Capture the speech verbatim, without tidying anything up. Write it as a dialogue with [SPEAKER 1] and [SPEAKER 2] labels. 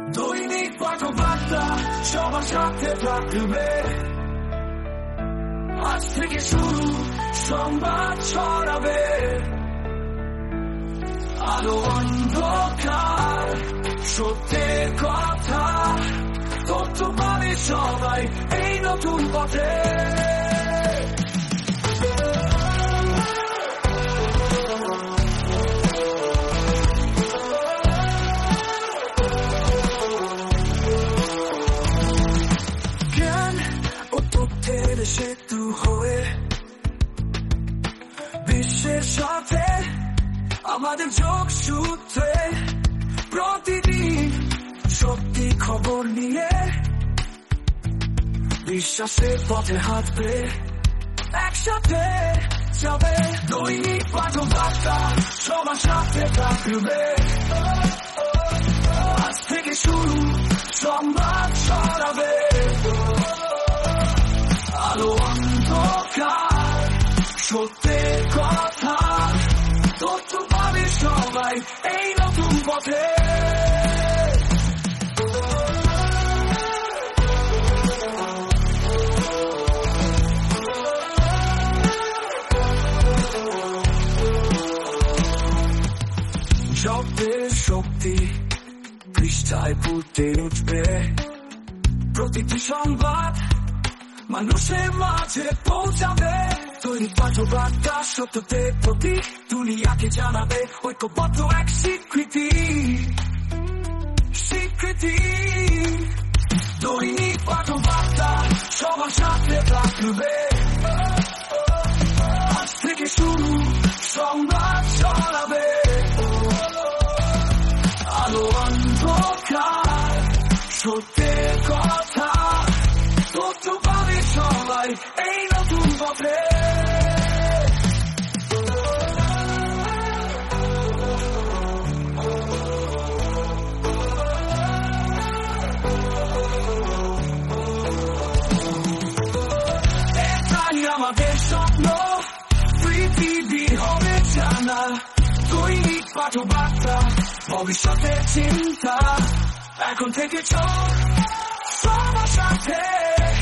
[SPEAKER 1] দৈনিক পাঠবার্তা সবার সাথে থাকবে। আজ থেকে শুরু সংবাদ ছড়াবে, আলো অন্ধকার সত্যের কথা, তথ্য পাবে সবাই এই নতুন পথে। জ্ঞান ও তথ্যের সেতু হয়ে বিশ্বের সাথে আমাদের যোগসূত্রে, প্রতিদিন সত্যি খবর নিয়ে বিশ্বাসের পথে হাঁটবে, একসাথে যাবে। দৈনিক পাঠবার্তা সবার সাথে থাকবে, আজ থেকে শুরু সংবাদ ছড়াবে, আলো অন্ধকার সত্যের কথা, তথ্য পাবে সবাই এই নতুন পথে। শব্দের শক্তি পৃষ্ঠায় ফুটে উঠবে, প্রতিটি সংবাদ মানুষের মাঝে পৌঁছাবে। দৈনিক পাঠবার্তা সত্যের প্রতি, দুনিয়াকে জানাবে ঐক্যবদ্ধ এক স্বীকৃতি স্বীকৃতি দৈনিক পাঠবার্তা সবার সাথে থাকবে, আজ থেকে শুরু সংবাদ ছড়াবে, আলো অন্ধকার সত্যের কথা, তথ্য পাবে সবাই এই নতুন পথে। এটাই আমাদের স্বপ্ন, পৃথিবী হবে জানা। দৈনিক পাঠবার্তা ভবিষ্যতের চিন্তা, এখন থেকে চল সবার সাথে।